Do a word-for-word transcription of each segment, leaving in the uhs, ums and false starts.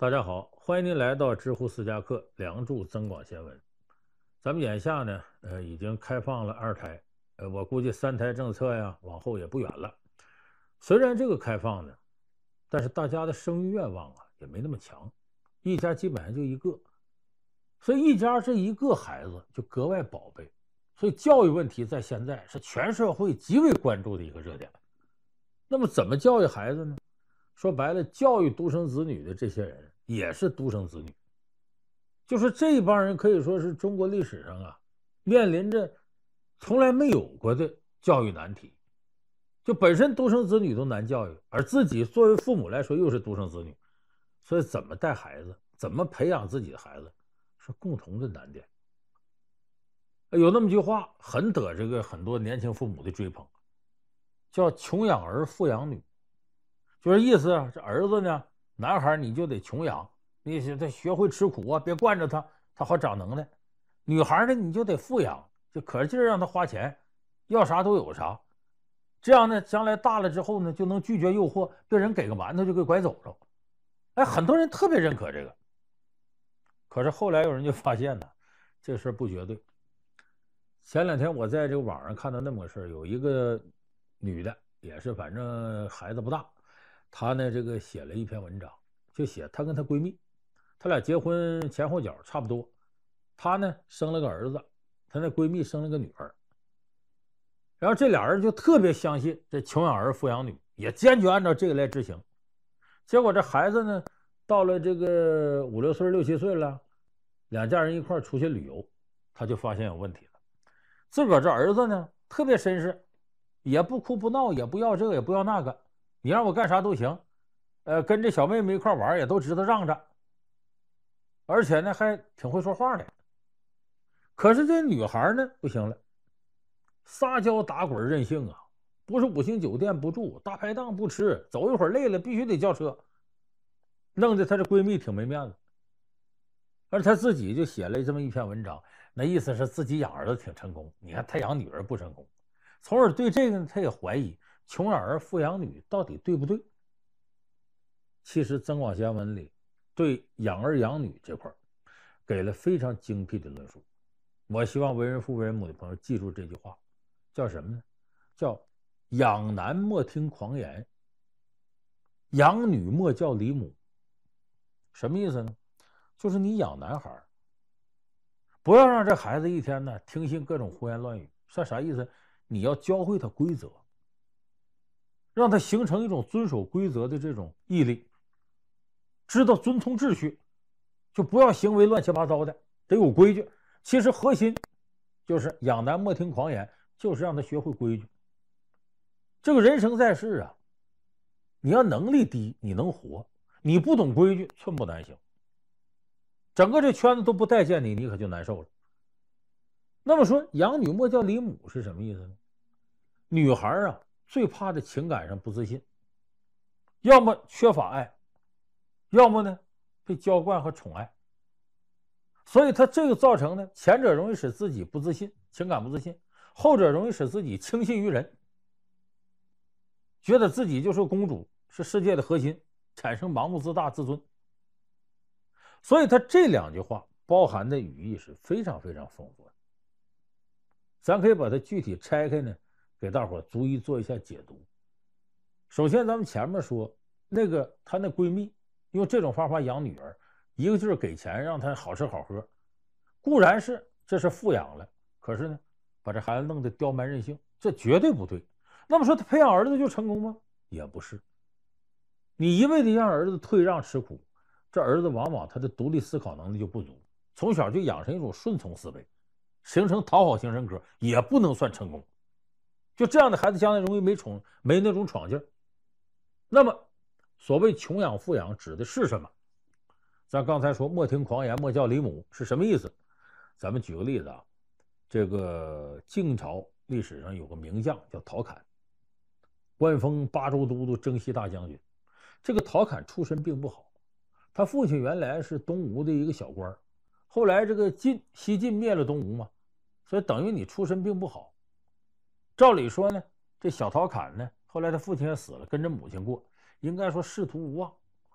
大家好，欢迎您来到知乎私家课梁祝增广贤文。咱们眼下呢，呃，已经开放了二胎，呃，我估计三胎政策呀，往后也不远了。虽然这个开放呢，但是大家的生育愿望啊也没那么强，一家基本上就一个，所以一家这一个孩子就格外宝贝，所以教育问题在现在是全社会极为关注的一个热点。那么怎么教育孩子呢？说白了，教育独生子女的这些人也是独生子女，就是这帮人可以说是中国历史上啊面临着从来没有过的教育难题。就本身独生子女都难教育，而自己作为父母来说又是独生子女，所以怎么带孩子，怎么培养自己的孩子，是共同的难点。有那么句话很得这个很多年轻父母的追捧，叫穷养儿，富养女。就是意思啊，这儿子呢，男孩你就得穷养，你得学会吃苦啊，别惯着他，他好长能耐。女孩呢，你就得富养，就可劲儿让他花钱，要啥都有啥。这样呢，将来大了之后呢，就能拒绝诱惑，被人给个馒头就给拐走了。哎，很多人特别认可这个。可是后来有人就发现呢，这事儿不绝对。前两天我在这个网上看到那么个事儿，有一个女的，也是反正孩子不大。她呢，这个写了一篇文章，就写她跟她闺蜜，她俩结婚前后脚差不多。她呢生了个儿子，她那闺蜜生了个女儿。然后这俩人就特别相信这穷养儿富养女，也坚决按照这个来执行。结果这孩子呢，到了这个五六岁、六七岁了，两家人一块出去旅游，她就发现有问题了。自个儿这儿子呢，特别绅士，也不哭不闹，也不要这个，也不要那个。你让我干啥都行，呃，跟这小妹妹一块玩也都知道让着，而且呢还挺会说话的。可是这女孩呢不行了，撒娇打滚任性啊，不是五星酒店不住，大排档不吃，走一会儿累了必须得叫车，弄得她这闺蜜挺没面子。而她自己就写了这么一篇文章，那意思是自己养儿子挺成功，你看她养女儿不成功，从而对这个呢，她也怀疑穷养儿富养女到底对不对。其实增广贤文里对养儿养女这块给了非常精辟的论述。我希望为人父为人母的朋友记住这句话，叫什么呢？叫养男莫听狂言，养女莫叫李母。什么意思呢？就是你养男孩，不要让这孩子一天呢听信各种胡言乱语。算啥意思？你要教会他规则，让他形成一种遵守规则的这种毅力，知道遵从秩序，就不要行为乱七八糟的，得有规矩。其实核心就是养男莫听狂言，就是让他学会规矩。这个人生在世啊，你要能力低，你能活；你不懂规矩，寸步难行。整个这圈子都不待见你，你可就难受了。那么说养女莫叫李母是什么意思呢？女孩啊，最怕的情感上不自信，要么缺乏爱，要么呢被娇惯和宠爱。所以他这个造成呢，前者容易使自己不自信，情感不自信；后者容易使自己轻信于人，觉得自己就是公主，是世界的核心，产生盲目自大自尊。所以他这两句话包含的语义是非常非常丰富的。咱可以把它具体拆开呢，给大伙逐一做一下解读。首先咱们前面说那个她那闺蜜用这种方法养女儿，一个就是给钱让她好吃好喝，固然是这是富养了，可是呢把这孩子弄得刁蛮任性，这绝对不对。那么说他培养儿子就成功吗？也不是。你一味的让儿子退让吃苦，这儿子往往他的独立思考能力就不足，从小就养成一种顺从思维，形成讨好型人格，也不能算成功。就这样的孩子将来容易没宠，没那种闯劲儿。那么所谓穷养富养指的是什么？咱刚才说莫听狂言莫叫李母是什么意思？咱们举个例子啊，这个晋朝历史上有个名将叫陶侃，官封巴州都督、征西大将军。这个陶侃出身并不好，他父亲原来是东吴的一个小官，后来这个晋西晋灭了东吴嘛，所以等于你出身并不好。照理说呢，这小陶侃呢，后来他父亲也死了，跟着母亲过，应该说仕途无望。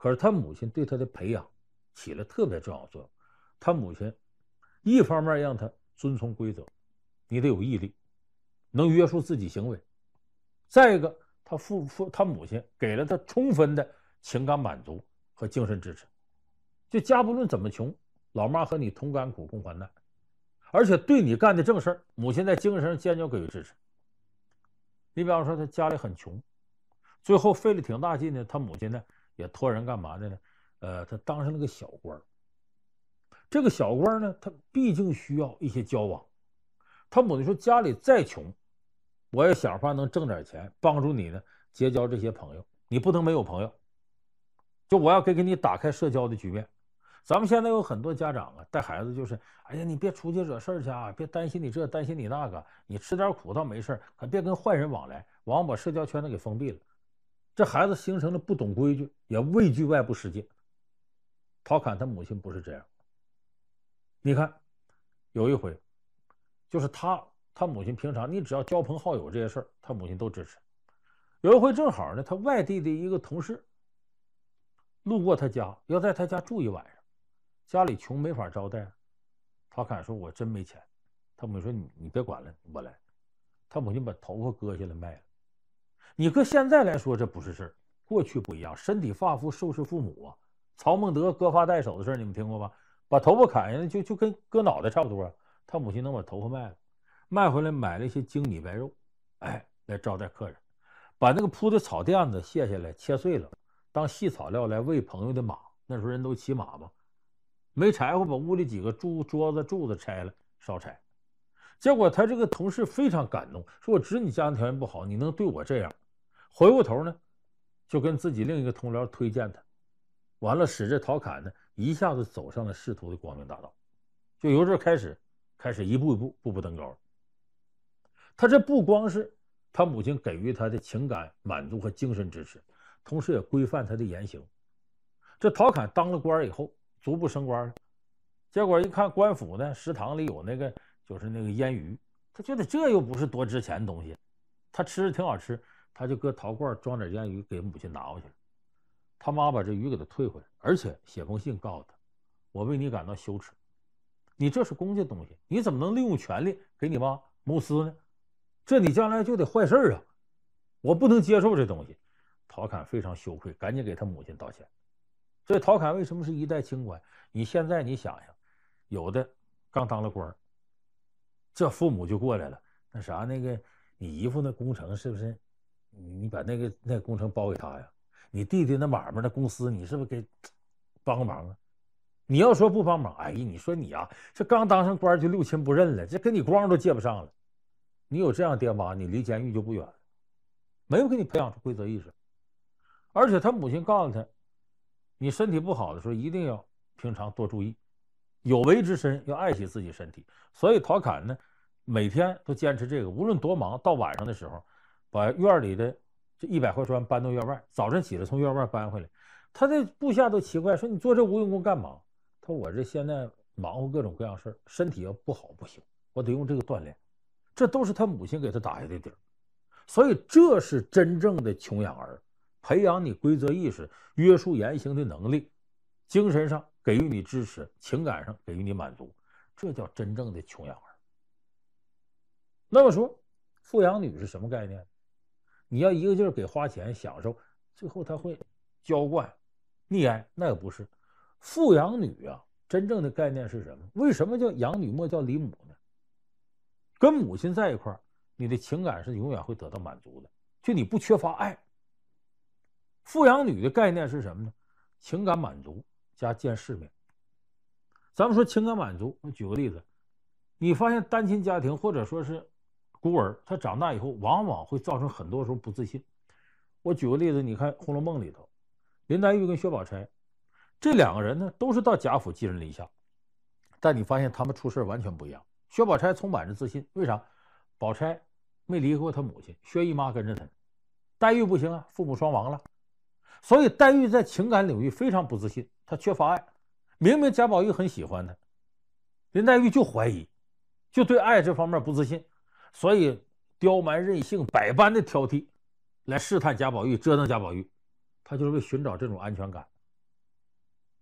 可是他母亲对他的培养起了特别重要作用。他母亲一方面让他遵从规则，你得有毅力，能约束自己行为；再一个，他父父他母亲给了他充分的情感满足和精神支持。就家不论怎么穷，老妈和你同甘苦共患难，而且对你干的正事儿，母亲在精神上坚决给予支持。你比方说他家里很穷，最后费了挺大劲呢，他母亲呢也托人干嘛的呢？呃，他当上了个小官。这个小官呢，他毕竟需要一些交往。他母亲说，家里再穷，我也想法能挣点钱，帮助你呢结交这些朋友。你不能没有朋友，就我要给给你打开社交的局面。咱们现在有很多家长啊，带孩子就是，哎呀，你别出去惹事儿去啊，别担心你这担心你那个，你吃点苦倒没事，可别跟坏人往来，往往把社交圈子给封闭了。这孩子形成了不懂规矩，也畏惧外部世界。陶侃他母亲不是这样。你看，有一回，就是他他母亲平常你只要交朋好友这些事儿，他母亲都支持。有一回正好呢，他外地的一个同事路过他家，要在他家住一晚上，家里穷没法招待。陶侃说：“我真没钱。”他母亲说：“你你别管了，我来。”他母亲把头发割下来卖了。你搁现在来说这不是事儿，过去不一样，身体发肤受之父母啊。曹孟德割发带手的事儿你们听过吧？把头发砍下来就就跟割脑袋差不多啊。他母亲能把头发卖了，卖回来买了一些精米白肉，哎，来招待客人。把那个铺的草垫子卸下来切碎了，当细草料来喂朋友的马。那时候人都骑马嘛，没柴火，把屋里几个柱桌子柱子拆了烧柴。结果他这个同事非常感动，说：“我知你家庭条件不好，你能对我这样。”回过头呢，就跟自己另一个同僚推荐他，完了使这陶侃呢一下子走上了仕途的光明大道。就由这开始，开始一步一步步步登高。他这不光是他母亲给予他的情感满足和精神支持，同时也规范他的言行。这陶侃当了官以后，逐步升官了。结果一看官府呢，食堂里有那个就是那个腌鱼，他觉得这又不是多值钱的东西，他吃着挺好吃，他就搁陶罐装点腌鱼给母亲拿回去了。他妈把这鱼给他退回来，而且写封信告诉他：“我为你感到羞耻，你这是公家东西，你怎么能利用权力给你妈谋私呢？这你将来就得坏事啊！我不能接受这东西。”陶侃非常羞愧，赶紧给他母亲道歉。所以陶侃为什么是一代清官？你现在你想想，有的刚当了官，这父母就过来了，那啥那个你姨父那工程是不是你把那个那个工程包给他呀？你弟弟那买卖那公司你是不是给帮个忙啊？你要说不帮忙，哎呀，你说你啊，这刚当上官就六亲不认了，这跟你光都接不上了。你有这样爹妈，你离监狱就不远了。没有给你培养出规则意识，而且他母亲告诉他，你身体不好的时候一定要平常多注意，有为之身要爱惜自己身体。所以陶侃呢，每天都坚持这个，无论多忙，到晚上的时候，把院里的这一百块砖搬到院外，早晨起来从院外搬回来。他的部下都奇怪，说你做这无用功干嘛？他说我这现在忙活各种各样事儿，身体要不好不行，我得用这个锻炼。这都是他母亲给他打下的底儿。所以这是真正的穷养儿，培养你规则意识、约束言行的能力，精神上给予你支持，情感上给予你满足，这叫真正的穷养儿。那么说富养女是什么概念？你要一个劲儿给花钱享受，最后他会娇惯溺爱，那也不是。富养女啊，真正的概念是什么？为什么叫养女莫叫离母呢？跟母亲在一块儿，你的情感是永远会得到满足的，就你不缺乏爱。富养女的概念是什么呢？情感满足加见世面。咱们说情感满足，我举个例子，你发现单亲家庭或者说是孤儿，他长大以后往往会造成很多时候不自信。我举个例子，你看《红楼梦》里头，林黛玉跟薛宝钗这两个人呢，都是到贾府寄人篱下，但你发现他们出事完全不一样。薛宝钗充满着自信，为啥？宝钗没离开过她母亲，薛姨妈跟着她。黛玉不行啊，父母双亡了，所以黛玉在情感领域非常不自信，她缺乏爱。明明贾宝玉很喜欢她，林黛玉就怀疑，就对爱这方面不自信，所以刁蛮任性，百般的挑剔，来试探贾宝玉，折腾贾宝玉。她就是为寻找这种安全感。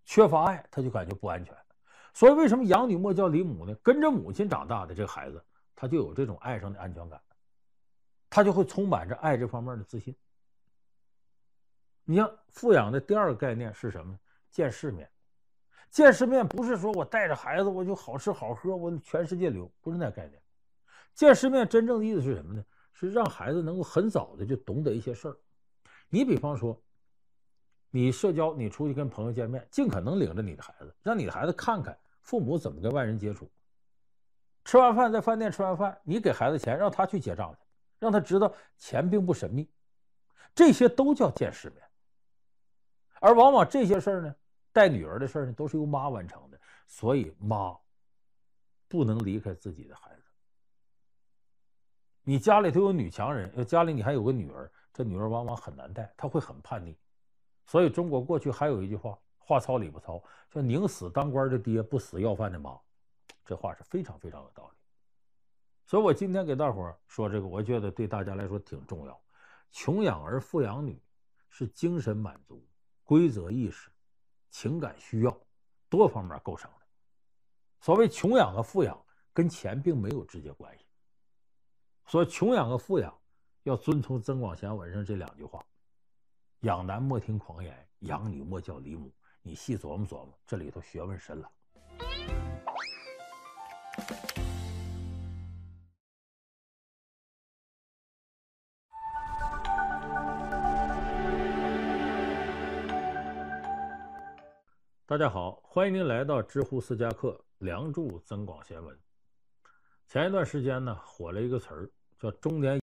缺乏爱，他就感觉不安全。所以为什么养女莫教李母呢？跟着母亲长大的这个孩子，他就有这种爱上的安全感，他就会充满着爱这方面的自信。你像富养的第二个概念是什么呢？见世面。见世面不是说我带着孩子我就好吃好喝，我全世界溜，不是那概念。见世面真正的意思是什么呢？是让孩子能够很早的就懂得一些事儿。你比方说，你社交，你出去跟朋友见面，尽可能领着你的孩子，让你的孩子看看父母怎么跟外人接触。吃完饭在饭店吃完饭，你给孩子钱，让他去结账去，让他知道钱并不神秘，这些都叫见世面。而往往这些事儿呢，带女儿的事儿呢，都是由妈完成的，所以妈不能离开自己的孩子。你家里头有女强人，要家里你还有个女儿，这女儿往往很难带，她会很叛逆。所以中国过去还有一句话，话糙理不糙，叫宁死当官的爹，不死要饭的妈。这话是非常非常有道理。所以我今天给大伙儿说这个，我觉得对大家来说挺重要。穷养儿富养女是精神满足、规则意识、情感需要多方面构成的。所谓穷养和富养跟钱并没有直接关系。所以穷养和富养要遵从增广贤文上这两句话：养男莫听狂言，养女莫教李母。你细琢磨琢磨，这里头学问深了。大家好，欢迎您来到知乎私家课梁祝增广贤文。前一段时间呢，火了一个词儿，叫中年